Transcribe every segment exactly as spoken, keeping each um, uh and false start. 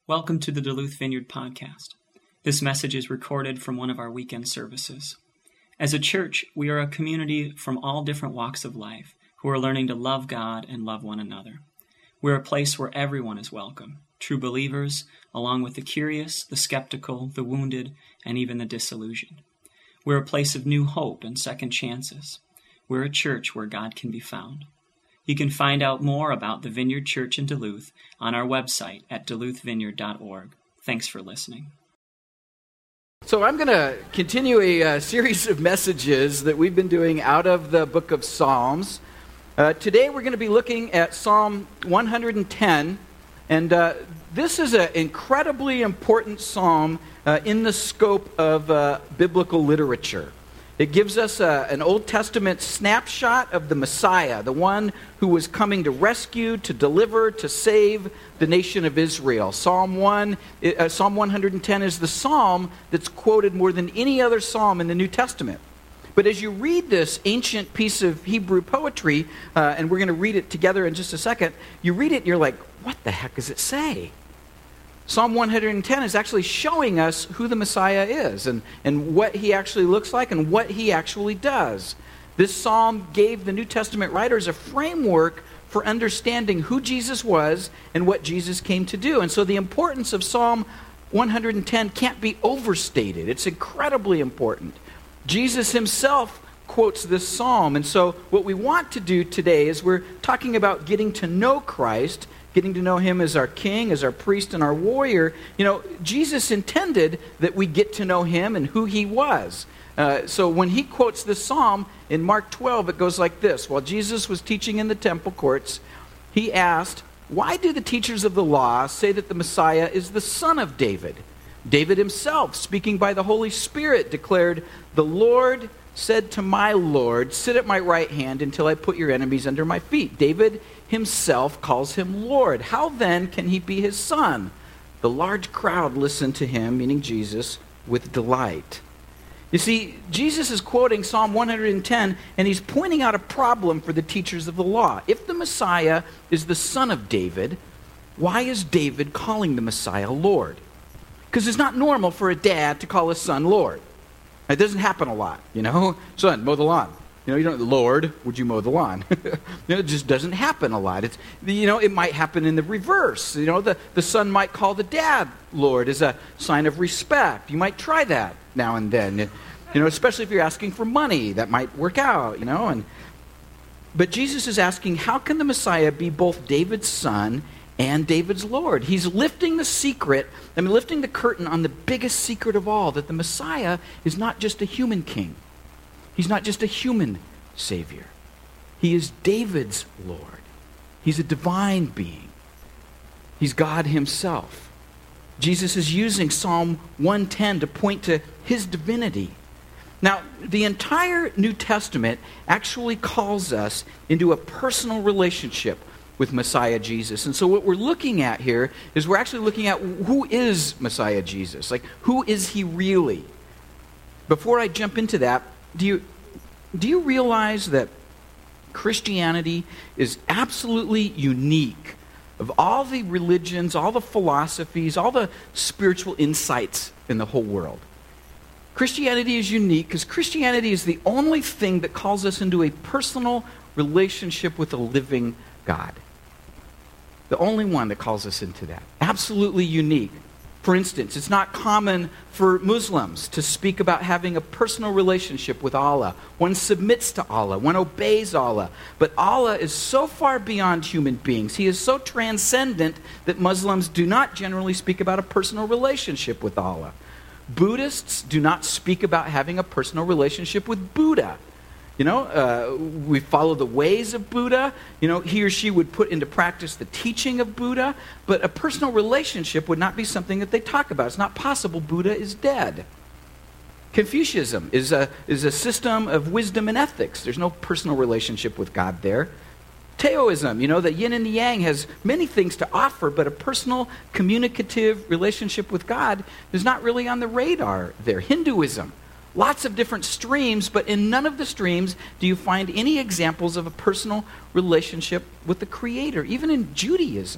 Welcome to the Duluth Vineyard Podcast. This message is recorded from one of our weekend services. As a church, we are a community from all different walks of life who are learning to love God and love one another. We're a place where everyone is welcome, true believers, along with the curious, the skeptical, the wounded, and even the disillusioned. We're a place of new hope and second chances. We're a church where God can be found. You can find out more about the Vineyard Church in Duluth on our website at duluth vineyard dot org. Thanks for listening. So I'm going to continue a uh, series of messages that we've been doing out of the book of Psalms. Uh, today we're going to be looking at Psalm one hundred ten, and uh, this is an incredibly important psalm uh, in the scope of uh, biblical literature. It gives us a, an Old Testament snapshot of the Messiah, the one who was coming to rescue, to deliver, to save the nation of Israel. Psalm one, uh, Psalm one hundred ten is the psalm that's quoted more than any other psalm in the New Testament. But as you read this ancient piece of Hebrew poetry, uh, and we're going to read it together in just a second, you read it and you're like, what the heck does it say? Psalm one hundred ten is actually showing us who the Messiah is and, and what he actually looks like and what he actually does. This psalm gave the New Testament writers a framework for understanding who Jesus was and what Jesus came to do. And so the importance of Psalm one hundred ten can't be overstated. It's incredibly important. Jesus himself quotes this psalm. And so what we want to do today is we're talking about getting to know Christ, getting to know him as our king, as our priest, and our warrior. You know, Jesus intended that we get to know him and who he was. Uh, so when he quotes this psalm in Mark twelve, it goes like this. While Jesus was teaching in the temple courts, he asked, "Why do the teachers of the law say that the Messiah is the son of David?" David himself, speaking by the Holy Spirit, declared, "The Lord said to my Lord, sit at my right hand until I put your enemies under my feet." David himself calls him Lord. How then can he be his son? The large crowd listened to him, meaning Jesus, with delight. You see, Jesus is quoting Psalm one hundred ten, and he's pointing out a problem for the teachers of the law. If the Messiah is the son of David, why is David calling the Messiah Lord? Because it's not normal for a dad to call his son Lord. It doesn't happen a lot, you know. Son, mow the lawn. You know, you don't, Lord, would you mow the lawn? You know, it just doesn't happen a lot. It's, you know, it might happen in the reverse. You know, the, the son might call the dad Lord as a sign of respect. You might try that now and then. You know, especially if you're asking for money, that might work out, you know. And but Jesus is asking, how can the Messiah be both David's son and David's Lord? He's lifting the secret, I mean, lifting the curtain on the biggest secret of all, that the Messiah is not just a human king. He's not just a human Savior. He is David's Lord. He's a divine being. He's God himself. Jesus is using Psalm one ten to point to his divinity. Now, the entire New Testament actually calls us into a personal relationship with Messiah Jesus. And so what we're looking at here is we're actually looking at who is Messiah Jesus? Like, who is he really? Before I jump into that, do you do you realize that Christianity is absolutely unique of all the religions, all the philosophies, all the spiritual insights in the whole world? Christianity is unique because Christianity is the only thing that calls us into a personal relationship with a living God. The only one that calls us into that. Absolutely unique. For instance, it's not common for Muslims to speak about having a personal relationship with Allah. One submits to Allah. One obeys Allah. But Allah is so far beyond human beings. He is so transcendent that Muslims do not generally speak about a personal relationship with Allah. Buddhists do not speak about having a personal relationship with Buddha. You know, uh, we follow the ways of Buddha. You know, he or she would put into practice the teaching of Buddha, but a personal relationship would not be something that they talk about. It's not possible. Buddha is dead. Confucianism is a, is a system of wisdom and ethics. There's no personal relationship with God there. Taoism, you know, the yin and the yang has many things to offer, but a personal, communicative relationship with God is not really on the radar there. Hinduism. Lots of different streams, but in none of the streams do you find any examples of a personal relationship with the Creator. Even in Judaism, you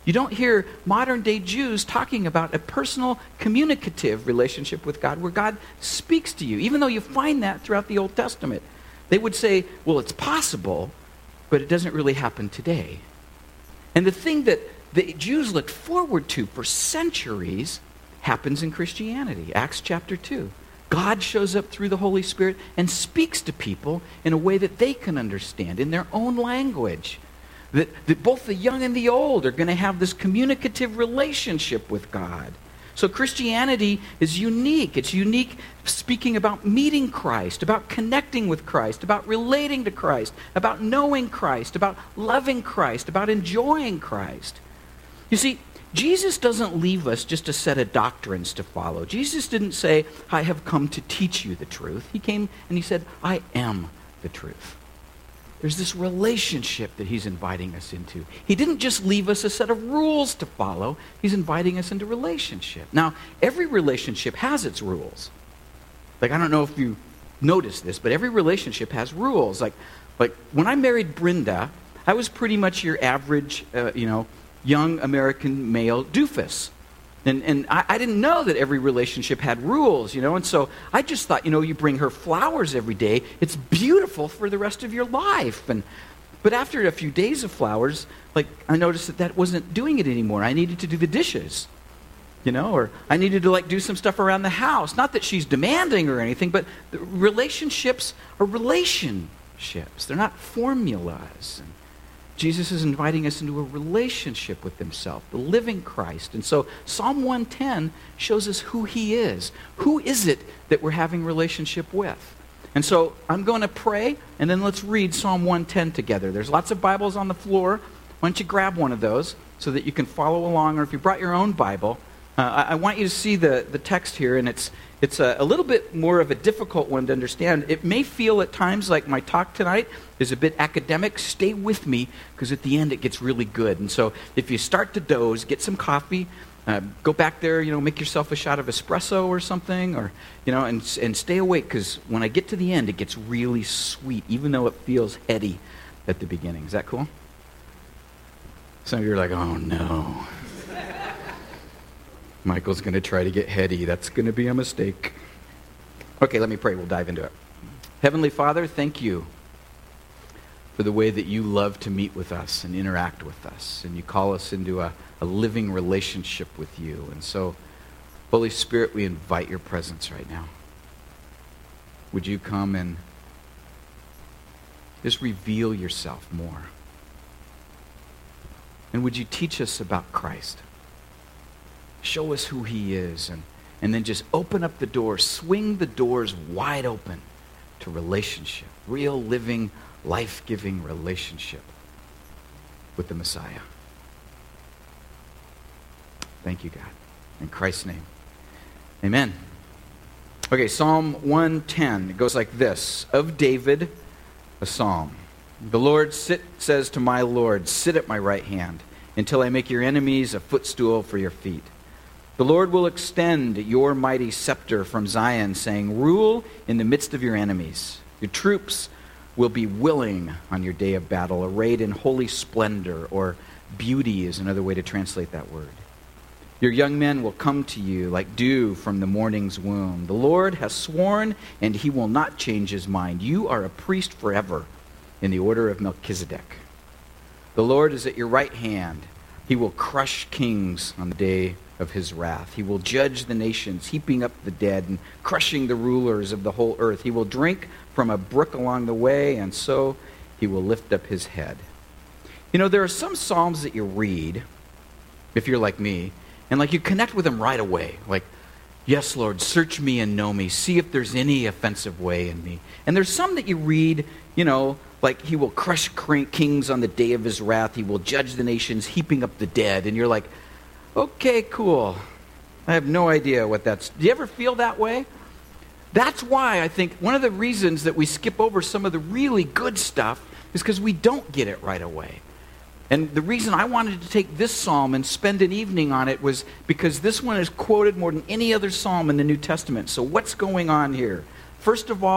You don't hear modern-day Jews talking about a personal, communicative relationship with God where God speaks to you, even though you find that throughout the Old Testament. They would say, well, it's possible, but it doesn't really happen today. And the thing that the Jews looked forward to for centuries happens in Christianity. Acts chapter two. God shows up through the Holy Spirit and speaks to people in a way that they can understand, in their own language. That, that both the young and the old are going to have this communicative relationship with God. So Christianity is unique. It's unique speaking about meeting Christ, about connecting with Christ, about relating to Christ, about knowing Christ, about loving Christ, about enjoying Christ. You see, Jesus doesn't leave us just a set of doctrines to follow. Jesus didn't say, I have come to teach you the truth. He came and he said, I am the truth. There's this relationship that he's inviting us into. He didn't just leave us a set of rules to follow. He's inviting us into relationship. Now, every relationship has its rules. Like, I don't know if you noticed this, but every relationship has rules. Like, like when I married Brenda, I was pretty much your average, uh, you know, young American male doofus. And, and I, I didn't know that every relationship had rules, you know, and so I just thought, you know, you bring her flowers every day, it's beautiful for the rest of your life. And but after a few days of flowers, like, I noticed that that wasn't doing it anymore. I needed to do the dishes, you know, or I needed to, like, do some stuff around the house. Not that she's demanding or anything, but the relationships are relationships. They're not formulas. And Jesus is inviting us into a relationship with himself, the living Christ. And so Psalm one ten shows us who he is. Who is it that we're having relationship with? And so I'm going to pray, and then let's read Psalm one ten together. There's lots of Bibles on the floor. Why don't you grab one of those so that you can follow along, or if you brought your own Bible, uh, I, I want you to see the, the text here, and it's It's a, a little bit more of a difficult one to understand. It may feel at times like my talk tonight is a bit academic. Stay with me, because at the end it gets really good. And so if you start to doze, get some coffee, uh, go back there, you know, make yourself a shot of espresso or something, or, you know, and, and stay awake, because when I get to the end, it gets really sweet, even though it feels heady at the beginning. Is that cool? Some of you are like, oh no. Michael's going to try to get heady. That's going to be a mistake. Okay, let me pray. We'll dive into it. Heavenly Father, thank you for the way that you love to meet with us and interact with us. And you call us into a, a living relationship with you. And so, Holy Spirit, we invite your presence right now. Would you come and just reveal yourself more? And would you teach us about Christ? Show us who he is, and, and then just open up the doors, swing the doors wide open to relationship, real, living, life-giving relationship with the Messiah. Thank you, God. In Christ's name, amen. Okay, Psalm one ten, it goes like this. Of David, a psalm. The Lord sit, says to my Lord, sit at my right hand until I make your enemies a footstool for your feet. The Lord will extend your mighty scepter from Zion, saying, rule in the midst of your enemies. Your troops will be willing on your day of battle, arrayed in holy splendor, or beauty is another way to translate that word. Your young men will come to you like dew from the morning's womb. The Lord has sworn, and he will not change his mind. You are a priest forever in the order of Melchizedek. The Lord is at your right hand. He will crush kings on the day of his wrath. He will judge the nations, heaping up the dead and crushing the rulers of the whole earth. He will drink from a brook along the way, and so he will lift up his head. You know, there are some psalms that you read, if you're like me, and like you connect with them right away. Like, yes, Lord, search me and know me. See if there's any offensive way in me. And there's some that you read, you know, like he will crush kings on the day of his wrath. He will judge the nations, heaping up the dead. And you're like, okay, cool. I have no idea what that's... Do you ever feel that way? That's why I think one of the reasons that we skip over some of the really good stuff is because we don't get it right away. And the reason I wanted to take this psalm and spend an evening on it was because this one is quoted more than any other psalm in the New Testament. So what's going on here? First of all,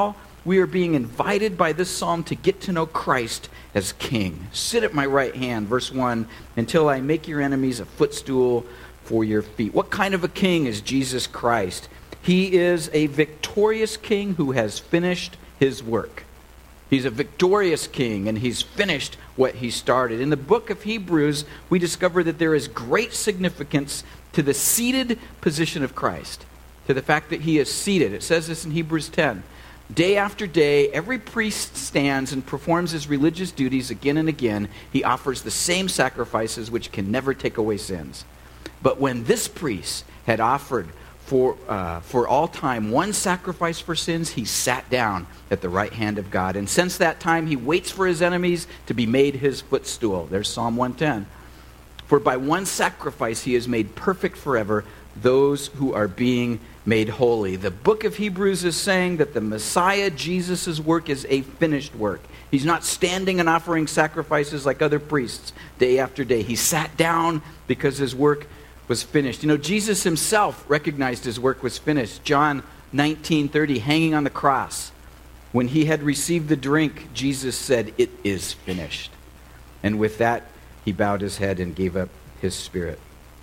we are being invited by this psalm to get to know Christ as King. Sit at my right hand, verse one, until I make your enemies a footstool for your feet. What kind of a king is Jesus Christ? He is a victorious king who has finished his work. He's a victorious king, and he's finished what he started. In the book of Hebrews, we discover that there is great significance to the seated position of Christ, to the fact that he is seated. It says this in Hebrews ten. Day after day, every priest stands and performs his religious duties again and again. He offers the same sacrifices which can never take away sins. But when this priest had offered For, uh, for all time one sacrifice for sins, he sat down at the right hand of God. And since that time, he waits for his enemies to be made his footstool. There's Psalm one ten. For by one sacrifice he has made perfect forever those who are being made holy. The book of Hebrews is saying that the Messiah, Jesus' work, is a finished work. He's not standing and offering sacrifices like other priests day after day. He sat down because his work was finished. You know, Jesus himself recognized his work was finished. John nineteen thirty, hanging on the cross. When he had received the drink, Jesus said, "It is finished." And with that, he bowed his head and gave up his spirit.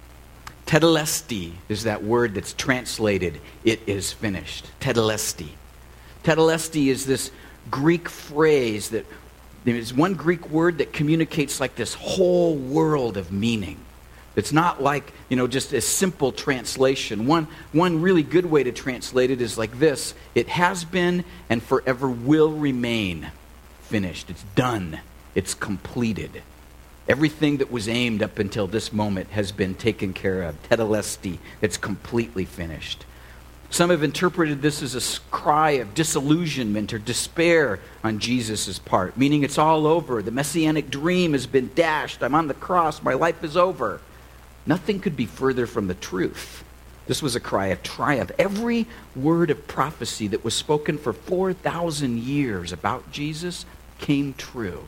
Tetelestai is that word that's translated, "It is finished." Tetelestai. Tetelestai is this Greek phrase that, there's one Greek word that communicates like this whole world of meaning. It's not like, you know, just a simple translation. One, one really good way to translate it is like this. It has been and forever will remain finished. It's done. It's completed. Everything that was aimed up until this moment has been taken care of. Tetelestai. It's completely finished. Some have interpreted this as a cry of disillusionment or despair on Jesus' part, meaning it's all over. The messianic dream has been dashed. I'm on the cross. My life is over. Nothing could be further from the truth. This was a cry of triumph. Every word of prophecy that was spoken for four thousand years about Jesus came true.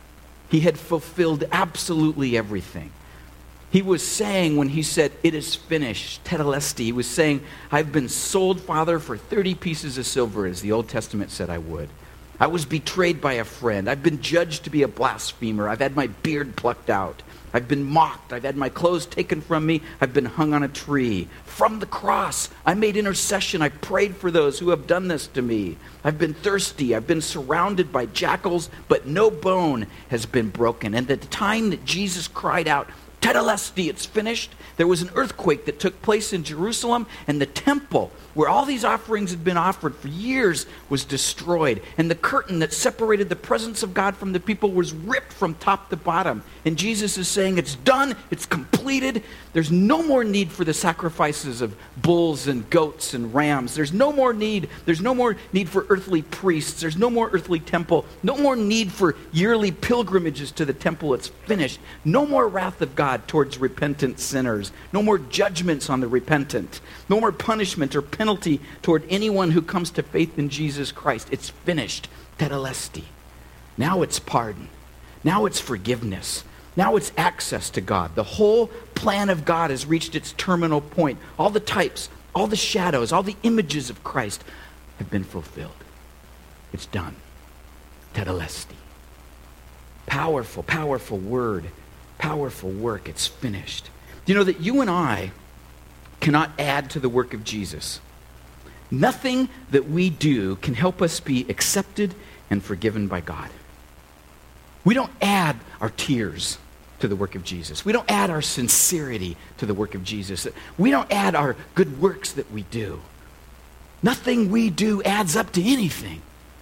He had fulfilled absolutely everything. He was saying when he said, "It is finished," Tetelestai, he was saying, "I've been sold, Father, for thirty pieces of silver, as the Old Testament said I would. I was betrayed by a friend. I've been judged to be a blasphemer. I've had my beard plucked out. I've been mocked. I've had my clothes taken from me. I've been hung on a tree. From the cross, I made intercession. I prayed for those who have done this to me. I've been thirsty. I've been surrounded by jackals, but no bone has been broken." And at the time that Jesus cried out, "Tetelestai, it's finished," there was an earthquake that took place in Jerusalem, and the temple, where all these offerings had been offered for years, was destroyed. And the curtain that separated the presence of God from the people was ripped from top to bottom. And Jesus is saying, it's done, it's completed. There's no more need for the sacrifices of bulls and goats and rams. There's no more need. There's no more need for earthly priests. There's no more earthly temple. No more need for yearly pilgrimages to the temple. It's finished. No more wrath of God towards repentant sinners. No more judgments on the repentant. No more punishment or penalty toward anyone who comes to faith in Jesus Christ. It's finished. Tetelestai. Now it's pardon. Now it's forgiveness. Now it's access to God. The whole plan of God has reached its terminal point. All the types, all the shadows, all the images of Christ have been fulfilled. It's done. Tetelestai. Powerful, powerful word. Powerful work. It's finished. Do you know that you and I cannot add to the work of Jesus? Nothing that we do can help us be accepted and forgiven by God. We don't add our tears to the work of Jesus. We don't add our sincerity to the work of Jesus. We don't add our good works that we do. Nothing we do adds up to anything.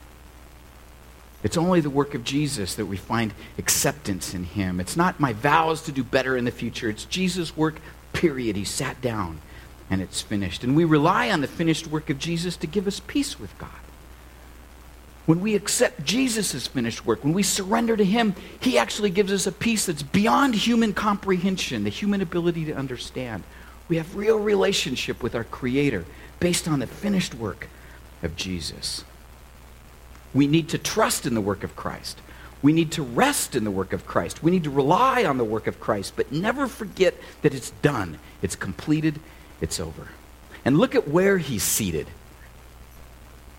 It's only the work of Jesus that we find acceptance in him. It's not my vows to do better in the future. It's Jesus' work, period. He sat down and it's finished. And we rely on the finished work of Jesus to give us peace with God. When we accept Jesus' finished work, when we surrender to him, he actually gives us a peace that's beyond human comprehension, the human ability to understand. We have real relationship with our Creator based on the finished work of Jesus. We need to trust in the work of Christ. We need to rest in the work of Christ. We need to rely on the work of Christ, but never forget that it's done. It's completed. It's over. And look at where he's seated.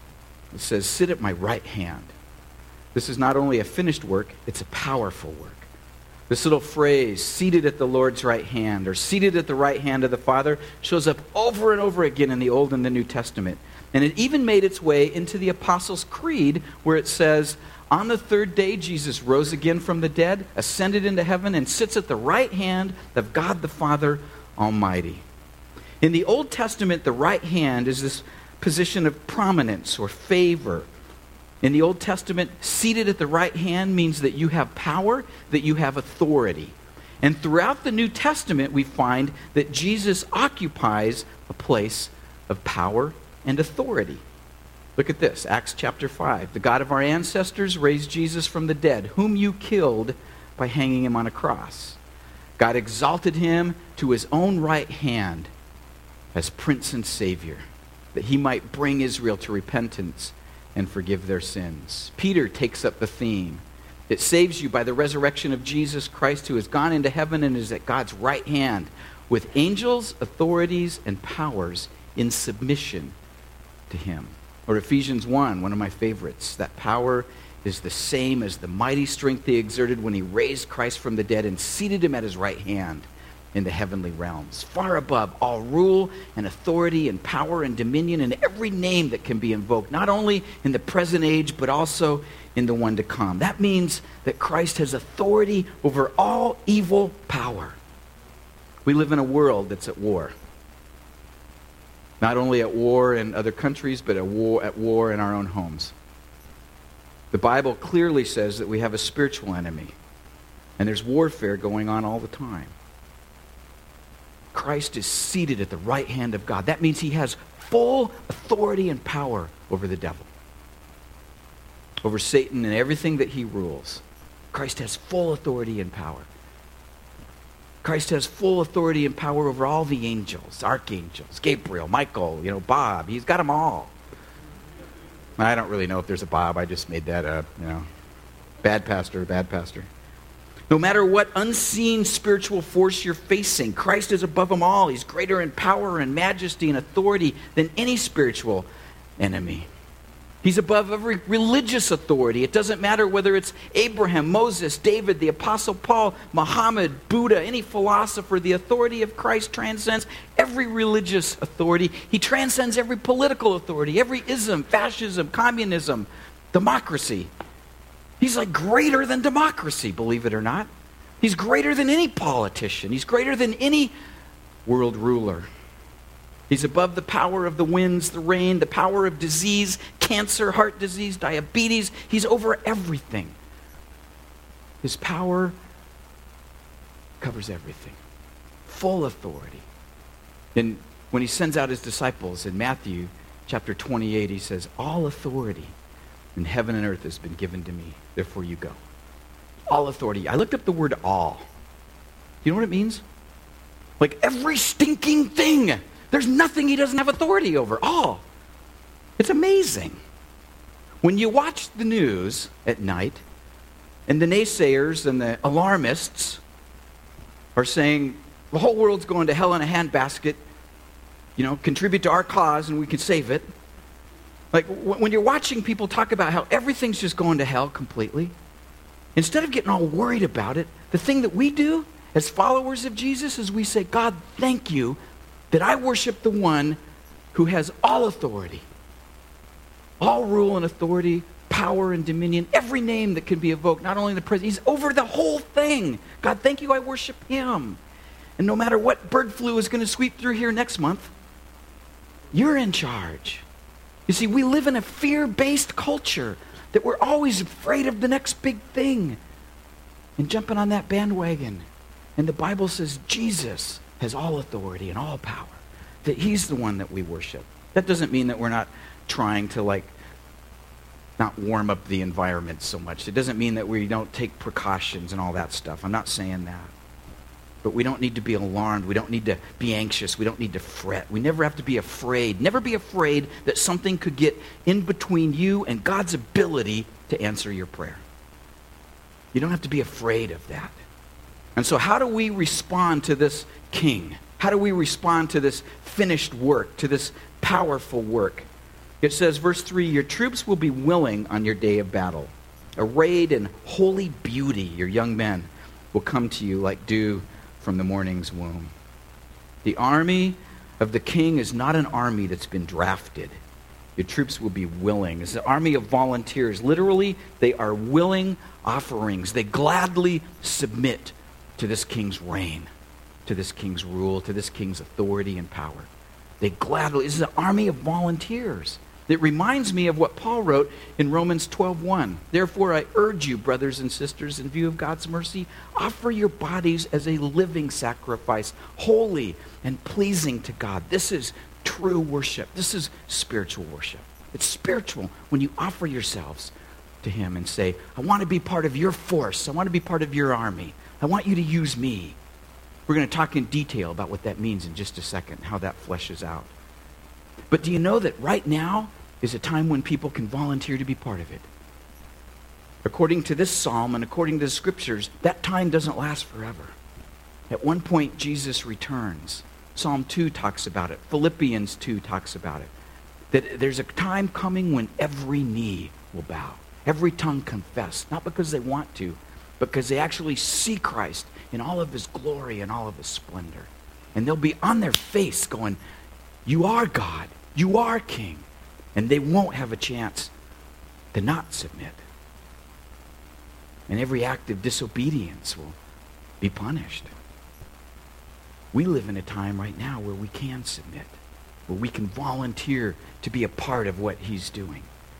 It says, sit at my right hand. This is not only a finished work, it's a powerful work. This little phrase, seated at the Lord's right hand, or seated at the right hand of the Father, shows up over and over again in the Old and the New Testament. And it even made its way into the Apostles' Creed, where it says, on the third day, Jesus rose again from the dead, ascended into heaven, and sits at the right hand of God the Father Almighty. In the Old Testament, the right hand is this position of prominence or favor. In the Old Testament, seated at the right hand means that you have power, that you have authority. And throughout the New Testament, we find that Jesus occupies a place of power and authority. Look at this, Acts chapter five. The God of our ancestors raised Jesus from the dead, whom you killed by hanging him on a cross. God exalted him to his own right hand as Prince and Savior, that he might bring Israel to repentance and forgive their sins. Peter takes up the theme. It saves you by the resurrection of Jesus Christ, who has gone into heaven and is at God's right hand, with angels, authorities, and powers in submission to him. Or Ephesians one, one of my favorites. That power is the same as the mighty strength he exerted when he raised Christ from the dead and seated him at his right hand in the heavenly realms, far above all rule and authority and power and dominion and every name that can be invoked, not only in the present age, but also in the one to come. That means that Christ has authority over all evil power. We live in a world that's at war. Not only at war in other countries, but at war, at war in our own homes. The Bible clearly says that we have a spiritual enemy, and there's warfare going on all the time. Christ is seated at the right hand of God. That means he has full authority and power over the devil, over Satan and everything that he rules. Christ has full authority and power. Christ has full authority and power over all the angels, archangels, Gabriel, Michael, you know, Bob. He's got them all. I don't really know if there's a Bob. I just made that up, you know. Bad pastor, bad pastor. No matter what unseen spiritual force you're facing, Christ is above them all. He's greater in power and majesty and authority than any spiritual enemy. He's above every religious authority. It doesn't matter whether it's Abraham, Moses, David, the Apostle Paul, Muhammad, Buddha, any philosopher. The authority of Christ transcends every religious authority. He transcends every political authority, every ism, fascism, communism, democracy. He's like greater than democracy, believe it or not. He's greater than any politician. He's greater than any world ruler. He's above the power of the winds, the rain, the power of disease, cancer, heart disease, diabetes. He's over everything. His power covers everything. Full authority. And when he sends out his disciples in Matthew chapter twenty-eight, he says, all authority in heaven and earth has been given to me. Therefore you go. All authority. I looked up the word all. You know what it means? Like every stinking thing. There's nothing he doesn't have authority over. All. It's amazing. When you watch the news at night, and the naysayers and the alarmists are saying, the whole world's going to hell in a handbasket, you know, contribute to our cause and we can save it. Like, when you're watching people talk about how everything's just going to hell completely, instead of getting all worried about it, the thing that we do as followers of Jesus is we say, God, thank you that I worship the one who has all authority, all rule and authority, power and dominion, every name that can be evoked, not only in the present, he's over the whole thing. God, thank you, I worship him. And no matter what bird flu is going to sweep through here next month, you're in charge. You see, we live in a fear-based culture that we're always afraid of the next big thing and jumping on that bandwagon. And the Bible says Jesus has all authority and all power, that he's the one that we worship. That doesn't mean that we're not trying to, like, not warm up the environment so much. It doesn't mean that we don't take precautions and all that stuff. I'm not saying that. But we don't need to be alarmed. We don't need to be anxious. We don't need to fret. We never have to be afraid. Never be afraid that something could get in between you and God's ability to answer your prayer. You don't have to be afraid of that. And so how do we respond to this king? How do we respond to this finished work, to this powerful work? It says, verse three, your troops will be willing on your day of battle. Arrayed in holy beauty, your young men will come to you like dew from the morning's womb. The army of the king is not an army that's been drafted. Your troops will be willing. It's an army of volunteers. Literally, they are willing offerings. They gladly submit to this king's reign, to this king's rule, to this king's authority and power. They gladly, this is an army of volunteers. It reminds me of what Paul wrote in Romans twelve one. Therefore, I urge you, brothers and sisters, in view of God's mercy, offer your bodies as a living sacrifice, holy and pleasing to God. This is true worship. This is spiritual worship. It's spiritual when you offer yourselves to him and say, I want to be part of your force. I want to be part of your army. I want you to use me. We're going to talk in detail about what that means in just a second, how that fleshes out. But do you know that right now is a time when people can volunteer to be part of it? According to this psalm and according to the scriptures, that time doesn't last forever. At one point, Jesus returns. Psalm two talks about it. Philippians two talks about it. That there's a time coming when every knee will bow. Every tongue confess. Not because they want to, but because they actually see Christ in all of his glory and all of his splendor. And they'll be on their face going, you are God. You are King. And they won't have a chance to not submit. And every act of disobedience will be punished. We live in a time right now where we can submit, where we can volunteer to be a part of what he's doing.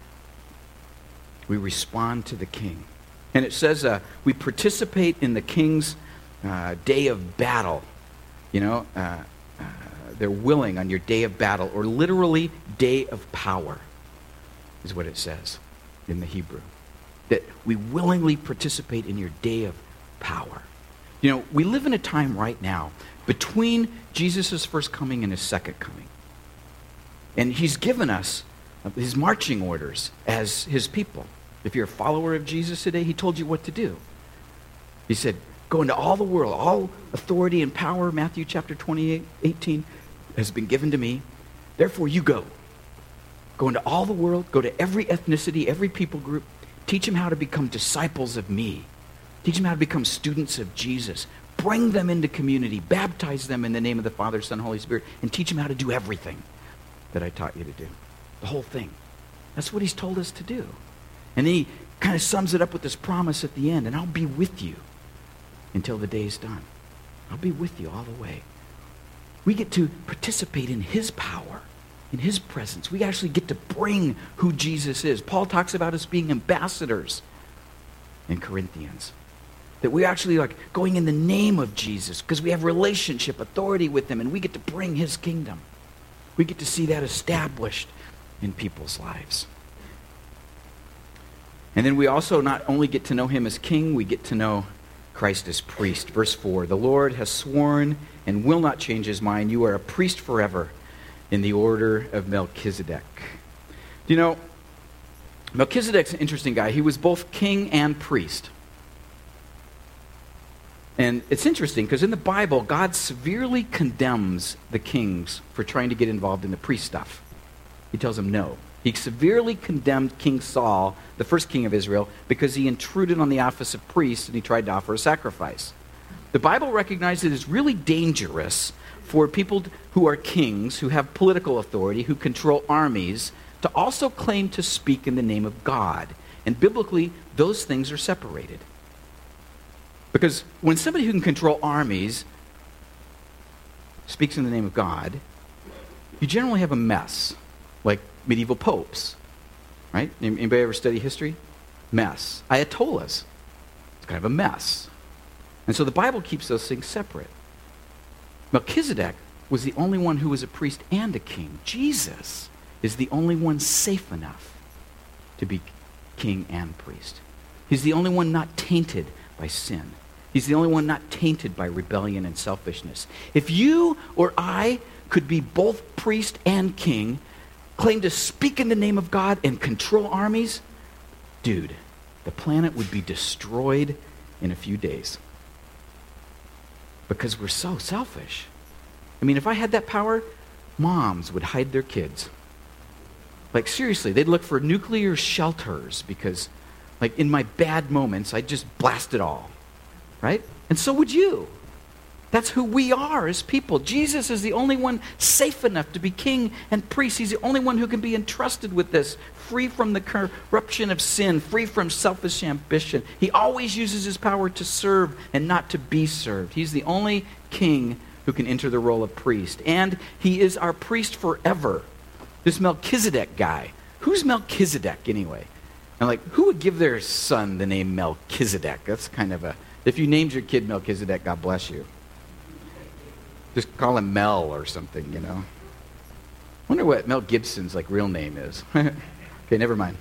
We respond to the king. And it says uh, we participate in the king's uh, day of battle. You know, uh, uh, they're willing on your day of battle, or literally day of power, is what it says in the Hebrew. That we willingly participate in your day of power. You know, we live in a time right now between Jesus' first coming and his second coming. And he's given us his marching orders as his people. If you're a follower of Jesus today, he told you what to do. He said, go into all the world. All authority and power, Matthew chapter twenty-eight, eighteen, has been given to me. Therefore, you go. Go into all the world. Go to every ethnicity, every people group. Teach them how to become disciples of me. Teach them how to become students of Jesus. Bring them into community. Baptize them in the name of the Father, Son, Holy Spirit. And teach them how to do everything that I taught you to do. The whole thing. That's what he's told us to do. And then he kind of sums it up with this promise at the end. And I'll be with you until the day's done. I'll be with you all the way. We get to participate in his power, in his presence. We actually get to bring who Jesus is. Paul talks about us being ambassadors in Corinthians. That we're actually like going in the name of Jesus because we have relationship, authority with him, and we get to bring his kingdom. We get to see that established in people's lives. And then we also not only get to know him as king, we get to know Christ as priest. Verse four, the Lord has sworn and will not change his mind. You are a priest forever in the order of Melchizedek. Do you know, Melchizedek's an interesting guy. He was both king and priest. And it's interesting because in the Bible, God severely condemns the kings for trying to get involved in the priest stuff. He tells them no. He severely condemned King Saul, the first king of Israel, because he intruded on the office of priest and he tried to offer a sacrifice. The Bible recognizes it is really dangerous for people who are kings, who have political authority, who control armies, to also claim to speak in the name of God. And biblically, those things are separated. Because when somebody who can control armies speaks in the name of God, you generally have a mess, like medieval popes, right? Anybody ever study history? Mess. Ayatollahs. It's kind of a mess. And so the Bible keeps those things separate. Melchizedek was the only one who was a priest and a king. Jesus is the only one safe enough to be king and priest. He's the only one not tainted by sin. He's the only one not tainted by rebellion and selfishness. If you or I could be both priest and king, claim to speak in the name of God and control armies, dude, the planet would be destroyed in a few days. Because we're so selfish. I mean, if I had that power, moms would hide their kids. Like, seriously, they'd look for nuclear shelters because, like, in my bad moments, I'd just blast it all, right? And so would you. That's who we are as people. Jesus is the only one safe enough to be king and priest. He's the only one who can be entrusted with this, free from the corruption of sin, free from selfish ambition. He always uses his power to serve and not to be served. He's the only king who can enter the role of priest. And he is our priest forever. This Melchizedek guy. Who's Melchizedek anyway? And like, who would give their son the name Melchizedek? That's kind of a, if you named your kid Melchizedek, God bless you. Just call him Mel or something, you know. Wonder what Mel Gibson's like real name is. Okay, never mind.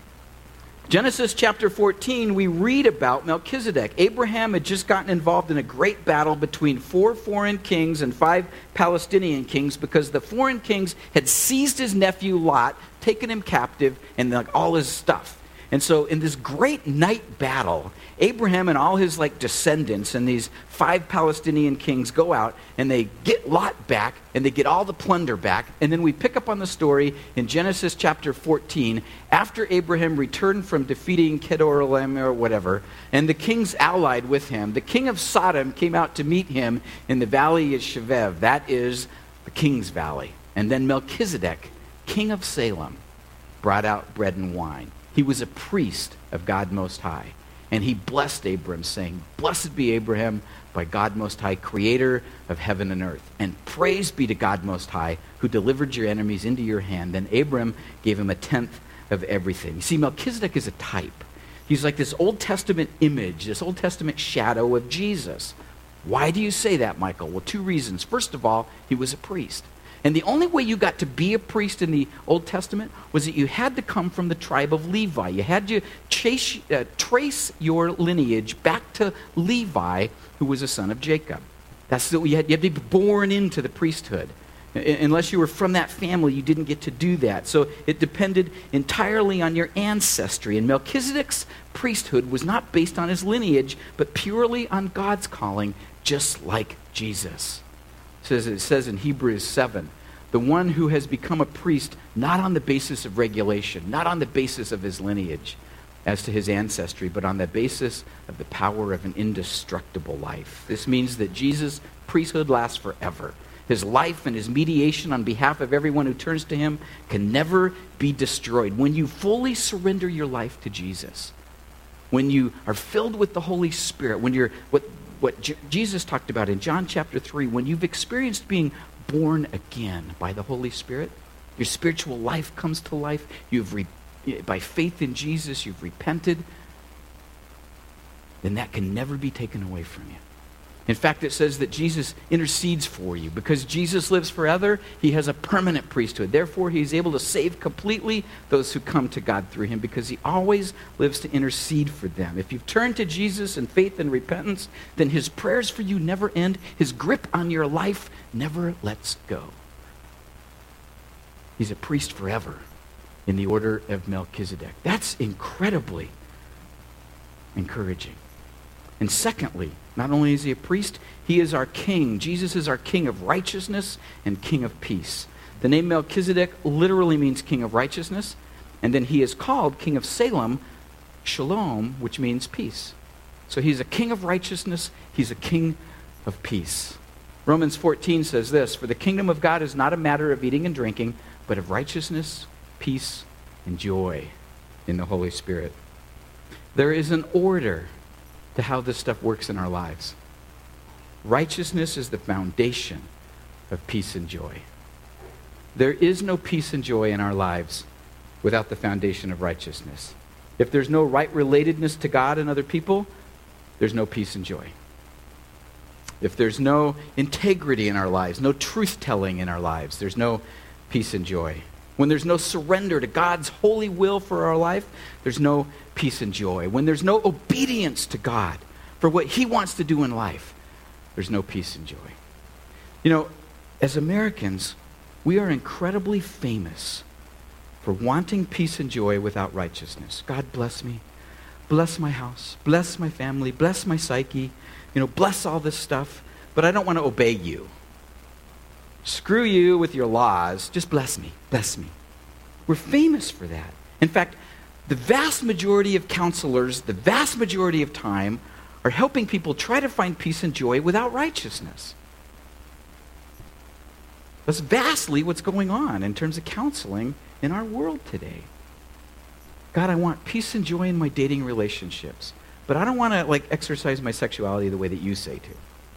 Genesis chapter fourteen, we read about Melchizedek. Abraham had just gotten involved in a great battle between four foreign kings and five Palestinian kings because the foreign kings had seized his nephew Lot, taken him captive, and like all his stuff. And so in this great night battle, Abraham and all his like descendants and these five Palestinian kings go out and they get Lot back and they get all the plunder back. And then we pick up on the story in Genesis chapter fourteen after Abraham returned from defeating Kedorlaomer or whatever, and the kings allied with him. The king of Sodom came out to meet him in the valley of Shevev. That is the king's valley. And then Melchizedek, king of Salem, brought out bread and wine. He was a priest of God Most High. And he blessed Abram, saying, "Blessed be Abraham by God Most High, creator of heaven and earth. And praise be to God Most High, who delivered your enemies into your hand." Then Abram gave him a tenth of everything. You see, Melchizedek is a type. He's like this Old Testament image, this Old Testament shadow of Jesus. Why do you say that, Michael? Well, two reasons. First of all, he was a priest. And the only way you got to be a priest in the Old Testament was that you had to come from the tribe of Levi. You had to chase, uh, trace your lineage back to Levi, who was a son of Jacob. That's what you had. You had to be born into the priesthood. I- unless you were from that family, you didn't get to do that. So it depended entirely on your ancestry. And Melchizedek's priesthood was not based on his lineage, but purely on God's calling, just like Jesus. It says, it says in Hebrews seven, the one who has become a priest not on the basis of regulation, not on the basis of his lineage as to his ancestry, but on the basis of the power of an indestructible life. This means that Jesus' priesthood lasts forever. His life and his mediation on behalf of everyone who turns to him can never be destroyed. When you fully surrender your life to Jesus, when you are filled with the Holy Spirit, when you're what What J- Jesus talked about in John chapter three, when you've experienced being born again by the Holy Spirit, your spiritual life comes to life, you've re- by faith in Jesus, you've repented, then that can never be taken away from you. In fact, it says that Jesus intercedes for you. Because Jesus lives forever, he has a permanent priesthood. Therefore, he is able to save completely those who come to God through him, because he always lives to intercede for them. If you've turned to Jesus in faith and repentance, then his prayers for you never end. His grip on your life never lets go. He's a priest forever in the order of Melchizedek. That's incredibly encouraging. And secondly, not only is he a priest, he is our king. Jesus is our king of righteousness and king of peace. The name Melchizedek literally means king of righteousness, and then he is called king of Salem, shalom, which means peace. So he's a king of righteousness, he's a king of peace. Romans fourteen says this, "For the kingdom of God is not a matter of eating and drinking, but of righteousness, peace, and joy in the Holy Spirit." There is an order to how this stuff works in our lives. Righteousness is the foundation of peace and joy. There is no peace and joy in our lives without the foundation of righteousness. If there's no right relatedness to God and other people, there's no peace and joy. If there's no integrity in our lives, no truth-telling in our lives, there's no peace and joy. When there's no surrender to God's holy will for our life, there's no peace and joy. When there's no obedience to God for what he wants to do in life, there's no peace and joy. You know, as Americans, we are incredibly famous for wanting peace and joy without righteousness. God bless me. Bless my house. Bless my family. Bless my psyche. You know, bless all this stuff. But I don't want to obey you. Screw you with your laws. Just bless me. Bless me. We're famous for that. In fact, the vast majority of counselors, the vast majority of time, are helping people try to find peace and joy without righteousness. That's vastly what's going on in terms of counseling in our world today. God, I want peace and joy in my dating relationships, but I don't want to like exercise my sexuality the way that you say to.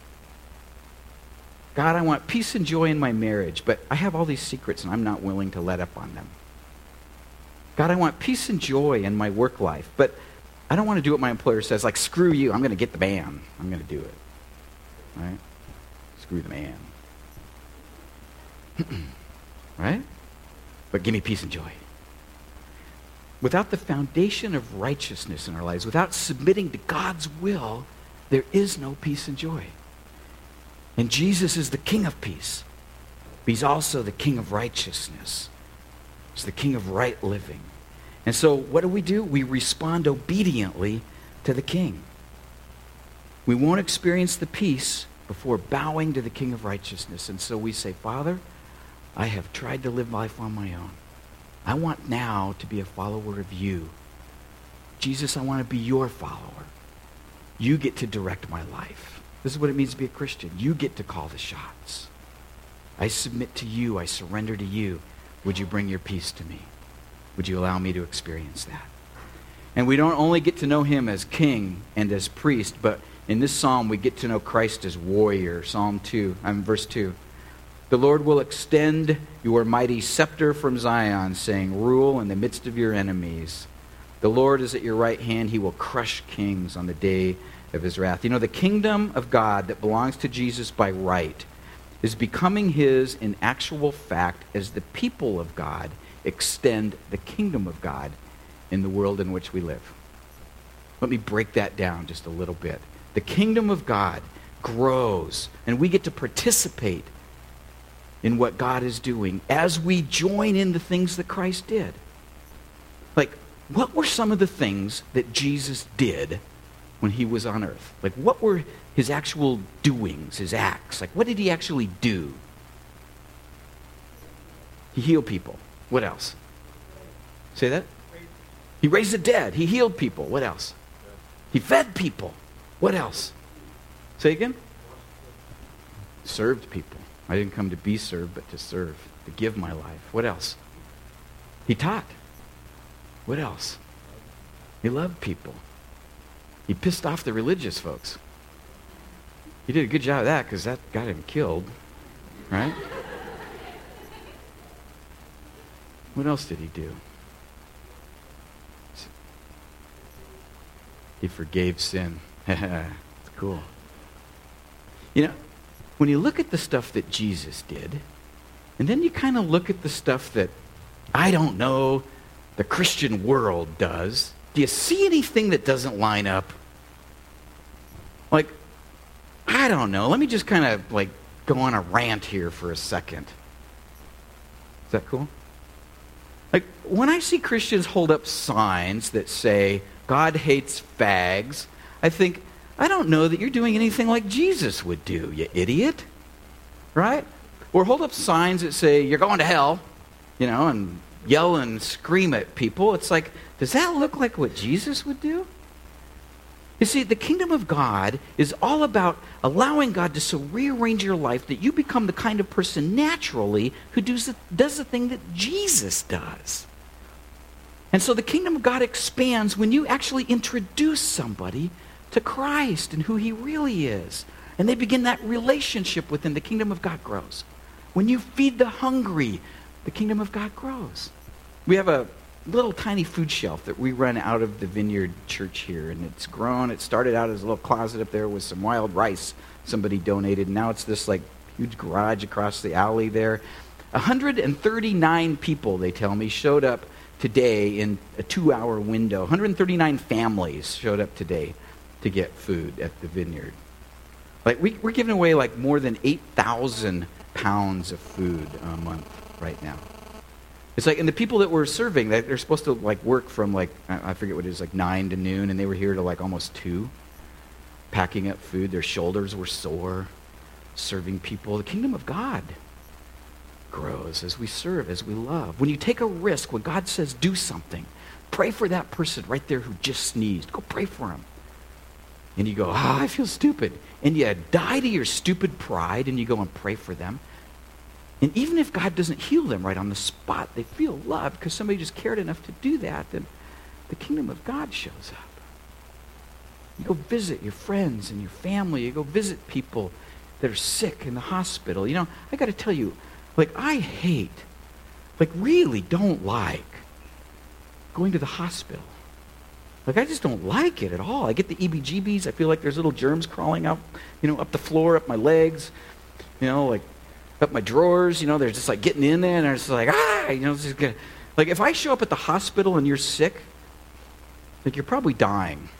God, I want peace and joy in my marriage, but I have all these secrets and I'm not willing to let up on them. God, I want peace and joy in my work life, but I don't want to do what my employer says, like, screw you, I'm going to get the man. I'm going to do it. Right? Screw the man. Right? But give me peace and joy. Without the foundation of righteousness in our lives, without submitting to God's will, there is no peace and joy. And Jesus is the King of peace. But he's also the King of righteousness. He's the King of right living. And so what do we do? We respond obediently to the King. We won't experience the peace before bowing to the King of righteousness. And so we say, Father, I have tried to live life on my own. I want now to be a follower of you. Jesus, I want to be your follower. You get to direct my life. This is what it means to be a Christian. You get to call the shots. I submit to you. I surrender to you. Would you bring your peace to me? Would you allow me to experience that? And we don't only get to know him as king and as priest, but in this psalm we get to know Christ as warrior. Psalm two, um, verse two. The Lord will extend your mighty scepter from Zion, saying, rule in the midst of your enemies. The Lord is at your right hand. He will crush kings on the day of his wrath. You know, the kingdom of God that belongs to Jesus by right is becoming his in actual fact as the people of God extend the kingdom of God in the world in which we live. Let me break that down just a little bit. The kingdom of God grows, and we get to participate in what God is doing as we join in the things that Christ did. Like, what were some of the things that Jesus did when he was on earth? Like, what were his actual doings, his acts? Like, what did he actually do? He healed people. What else? Say that? He raised the dead. He healed people. What else? He fed people. What else? Say again? Served people. I didn't come to be served, but to serve, to give my life. What else? He taught. What else? He loved people. He pissed off the religious folks. He did a good job of that because that got him killed, right? What else did he do? He forgave sin. It's cool. You know, when you look at the stuff that Jesus did, and then you kind of look at the stuff that, I don't know, the Christian world does, do you see anything that doesn't line up? Like, I don't know. Let me just kind of like go on a rant here for a second. Is that cool? Like, when I see Christians hold up signs that say, God hates fags, I think, I don't know that you're doing anything like Jesus would do, you idiot. Right? Or hold up signs that say, you're going to hell, you know, and yell and scream at people. It's like, does that look like what Jesus would do? You see, the kingdom of God is all about allowing God to so rearrange your life that you become the kind of person naturally who does the, does the thing that Jesus does. And so the kingdom of God expands when you actually introduce somebody to Christ and who he really is. And they begin that relationship with him. The kingdom of God grows. When you feed the hungry, the kingdom of God grows. We have a little tiny food shelf that we run out of the Vineyard Church here, and it's grown. It started out as a little closet up there with some wild rice somebody donated, and now it's this like huge garage across the alley there. one hundred thirty-nine people, they tell me, showed up today in a two-hour window. one hundred thirty-nine families showed up today to get food at the Vineyard. Like, we, we're giving away like more than eight thousand pounds of food a month right now. It's like, and the people that we're serving, they're supposed to like work from like, I forget what it is, like nine to noon, and they were here to like almost two, packing up food. Their shoulders were sore, serving people. The kingdom of God grows, as we serve, as we love. When you take a risk, when God says do something, pray for that person right there who just sneezed. Go pray for him. And you go, ah, I feel stupid. And you die to your stupid pride and you go and pray for them. And even if God doesn't heal them right on the spot, they feel loved because somebody just cared enough to do that, then the kingdom of God shows up. You go visit your friends and your family. You go visit people that are sick in the hospital. You know, I got to tell you, like, I hate, like, really don't like going to the hospital. Like, I just don't like it at all. I get the E B G Bs. I feel like there's little germs crawling out, you know, up the floor, up my legs, you know, like, up my drawers. You know, they're just, like, getting in there, and they're just like, ah, you know, it's just gonna, like, if I show up at the hospital and you're sick, like, you're probably dying.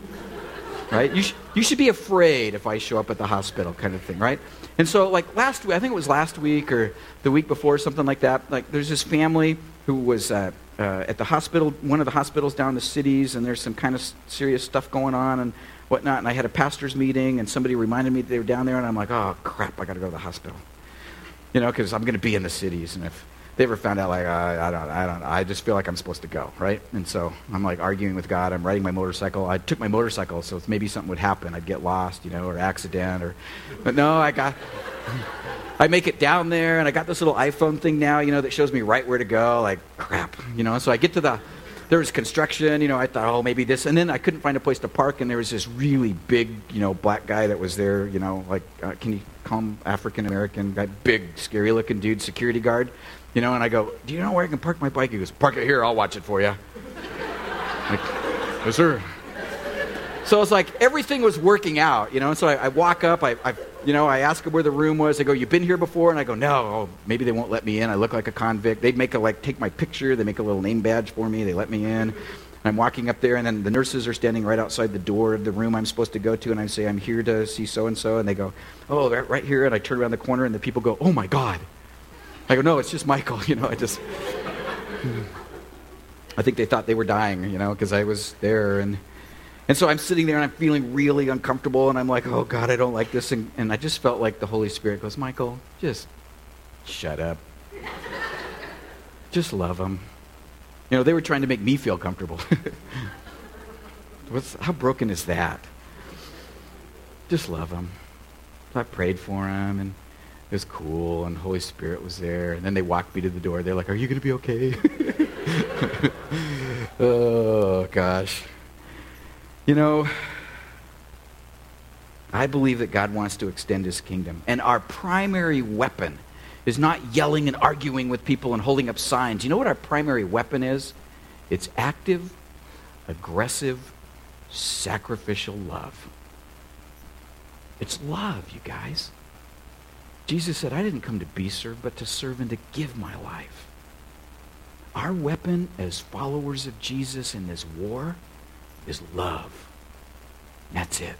Right? You, sh- you should be afraid if I show up at the hospital kind of thing, right? And so, like, last week, I think it was last week or the week before, something like that, like, there's this family who was uh, uh, at the hospital, one of the hospitals down in the cities, and there's some kind of s- serious stuff going on and whatnot, and I had a pastor's meeting, and somebody reminded me that they were down there, and I'm like, oh, crap, I got to go to the hospital. You know, because I'm going to be in the cities, and if they ever found out, like, uh, I don't, I don't, I just feel like I'm supposed to go, right? And so I'm like arguing with God. I'm riding my motorcycle. I took my motorcycle, so if maybe something would happen. I'd get lost, you know, or accident, or, but no, I got, I make it down there, and I got this little iPhone thing now, you know, that shows me right where to go. Like, crap, you know. So I get to the, there was construction, you know. I thought, oh, maybe this, and then I couldn't find a place to park, and there was this really big, you know, black guy that was there, you know, like, uh, can you call him African American guy, big, scary looking dude, security guard. You know, and I go, do you know where I can park my bike? He goes, park it here, I'll watch it for you. Like, yes, sir. So it's like everything was working out, you know, and so I, I walk up, I, I, you know, I ask him where the room was. I go, you been here before? And I go, no, oh, maybe they won't let me in. I look like a convict. They'd make a, like, take my picture. They make a little name badge for me. They let me in. And I'm walking up there, and then the nurses are standing right outside the door of the room I'm supposed to go to, and I say, I'm here to see so-and-so, and they go, oh, right, right here, and I turn around the corner, and the people go, oh, my God. I go, no, it's just Michael, you know, I just, I think they thought they were dying, you know, because I was there, and and so I'm sitting there, and I'm feeling really uncomfortable, and I'm like, oh, God, I don't like this, and, and I just felt like the Holy Spirit goes, Michael, just shut up. Just love them. You know, they were trying to make me feel comfortable. What's, how broken is that? Just love them. So I prayed for him, and it was cool, and Holy Spirit was there. And then they walked me to the door. They're like, are you going to be okay? Oh, gosh. You know, I believe that God wants to extend his kingdom. And our primary weapon is not yelling and arguing with people and holding up signs. You know what our primary weapon is? It's active, aggressive, sacrificial love. It's love, you guys. Jesus said, I didn't come to be served, but to serve and to give my life. Our weapon as followers of Jesus in this war is love. That's it.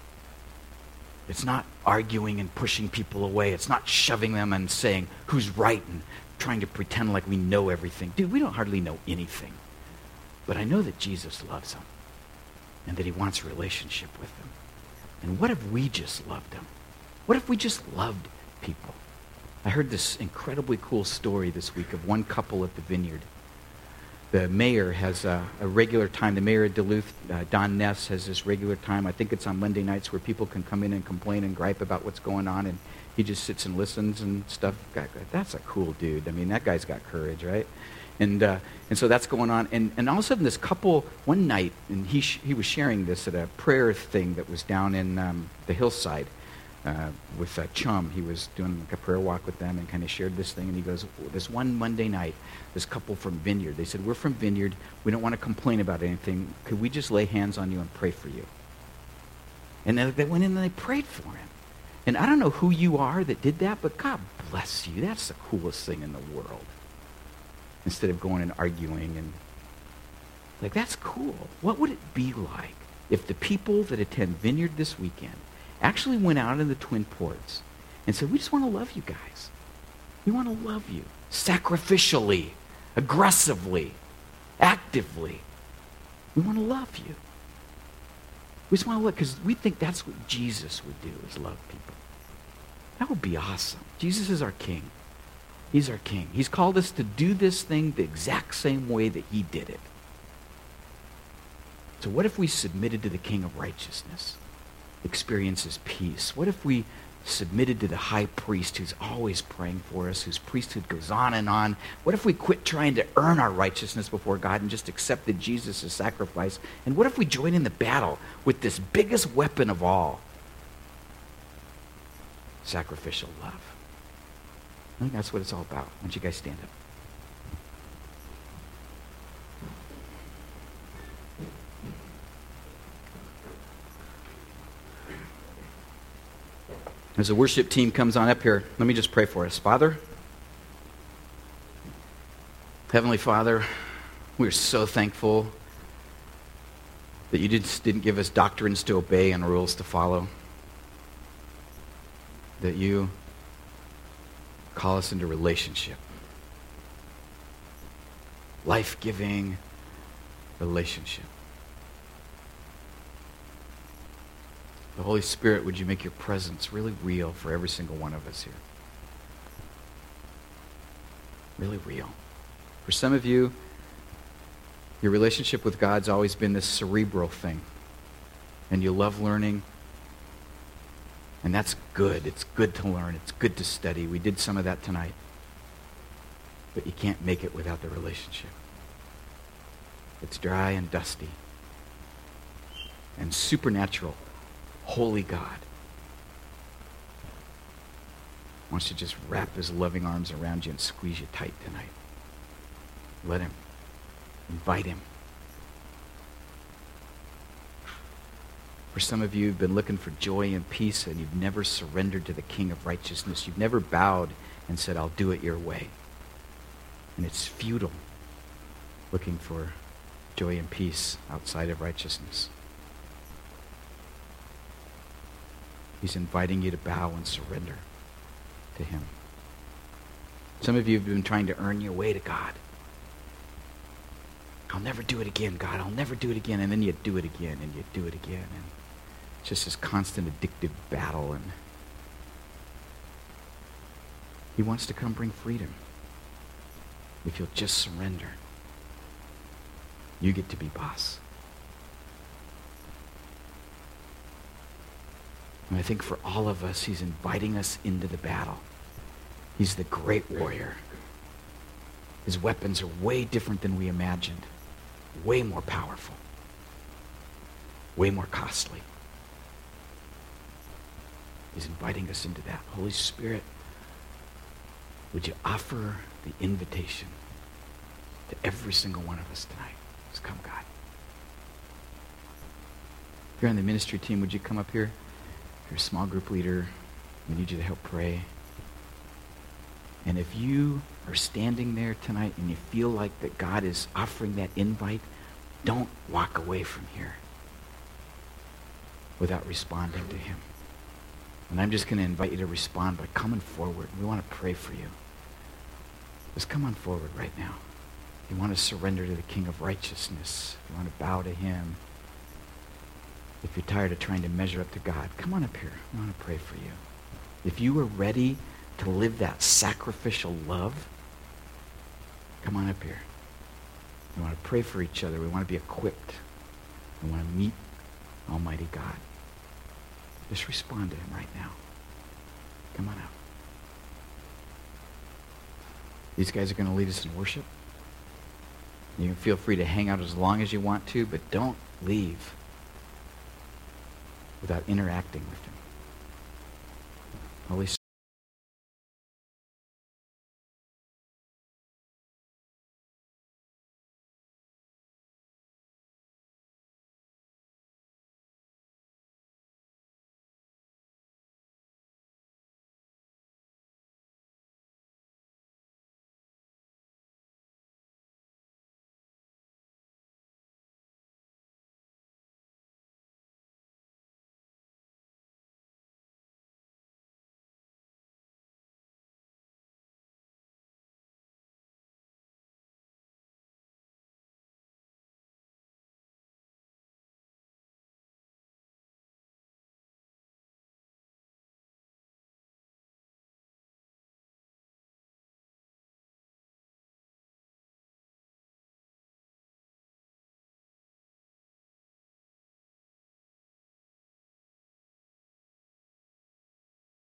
It's not arguing and pushing people away. It's not shoving them and saying who's right and trying to pretend like we know everything. Dude, we don't hardly know anything. But I know that Jesus loves them and that he wants a relationship with them. And what if we just loved them? What if we just loved people? I heard this incredibly cool story this week of one couple at the Vineyard. The mayor has a, a regular time. The mayor of Duluth, uh, Don Ness, has this regular time. I think it's on Monday nights where people can come in and complain and gripe about what's going on, and he just sits and listens and stuff. God, that's a cool dude. I mean, that guy's got courage, right? And uh, and so that's going on. And, and all of a sudden, this couple, one night, and he sh- he was sharing this at a prayer thing that was down in um, the hillside. Uh, with a chum, he was doing like a prayer walk with them and kind of shared this thing, and he goes, this one Monday night, this couple from Vineyard, they said, we're from Vineyard, we don't want to complain about anything, could we just lay hands on you and pray for you? And then they went in and they prayed for him. And I don't know who you are that did that, but God bless you. That's the coolest thing in the world. Instead of going and arguing and, like, that's cool. What would it be like if the people that attend Vineyard this weekend actually went out in the Twin Ports and said, we just want to love you guys. We want to love you sacrificially, aggressively, actively. We want to love you. We just want to love, because we think that's what Jesus would do, is love people. That would be awesome. Jesus is our King. He's our king. He's called us to do this thing the exact same way that he did it. So what if we submitted to the King of righteousness, experiences peace? What if we submitted to the high priest who's always praying for us, whose priesthood goes on and on? What if we quit trying to earn our righteousness before God and just accepted Jesus' sacrifice? And what if we join in the battle with this biggest weapon of all? Sacrificial love. I think that's what it's all about. Why don't you guys stand up? As the worship team comes on up here, let me just pray for us. Father, Heavenly Father, we're so thankful that you just didn't give us doctrines to obey and rules to follow. That you call us into relationship. Life-giving relationship. The Holy Spirit, would you make your presence really real for every single one of us here? Really real. For some of you, your relationship with God's always been this cerebral thing. And you love learning. And that's good. It's good to learn. It's good to study. We did some of that tonight. But you can't make it without the relationship. It's dry and dusty. And supernatural. Holy God wants to just wrap his loving arms around you and squeeze you tight tonight. Let him. Invite him. For some of you who've been looking for joy and peace and you've never surrendered to the King of righteousness. You've never bowed and said, I'll do it your way. And it's futile looking for joy and peace outside of righteousness. He's inviting you to bow and surrender to him. Some of you have been trying to earn your way to God. I'll never do it again, God. I'll never do it again. And then you do it again, and you do it again. And it's just this constant addictive battle. And he wants to come bring freedom. If you'll just surrender, you get to be boss. And I think for all of us, he's inviting us into the battle. He's the great warrior. His weapons are way different than we imagined. Way more powerful. Way more costly. He's inviting us into that. Holy Spirit, would you offer the invitation to every single one of us tonight? Just come, God. If you're on the ministry team, would you come up here? You're a small group leader. We need you to help pray. And if you are standing there tonight and you feel like that God is offering that invite, don't walk away from here without responding to him. And I'm just going to invite you to respond by coming forward. We want to pray for you. Just come on forward right now. If you want to surrender to the King of righteousness, if you want to bow to him, if you're tired of trying to measure up to God, come on up here. I want to pray for you. If you are ready to live that sacrificial love, come on up here. We want to pray for each other. We want to be equipped. We want to meet Almighty God. Just respond to him right now. Come on out. These guys are going to lead us in worship. You can feel free to hang out as long as you want to, but don't leave without interacting with him. Holy